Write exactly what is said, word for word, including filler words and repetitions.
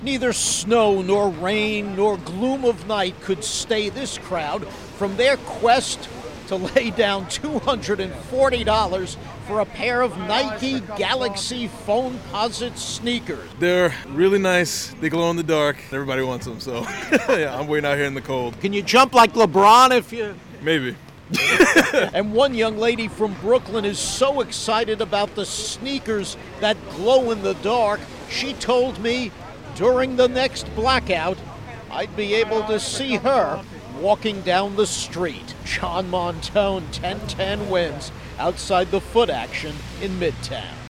Neither snow nor rain nor gloom of night could stay this crowd from their quest to lay down two hundred forty dollars for a pair of Nike Galaxy Foamposite sneakers. They're really nice. They glow in the dark. Everybody wants them, so yeah, I'm waiting out here in the cold. Can you jump like LeBron if you... Maybe. And one young lady from Brooklyn is so excited about the sneakers that glow in the dark, she told me during the next blackout, I'd be able to see her walking down the street. John Montone, ten ten wins outside the Foot Action in Midtown.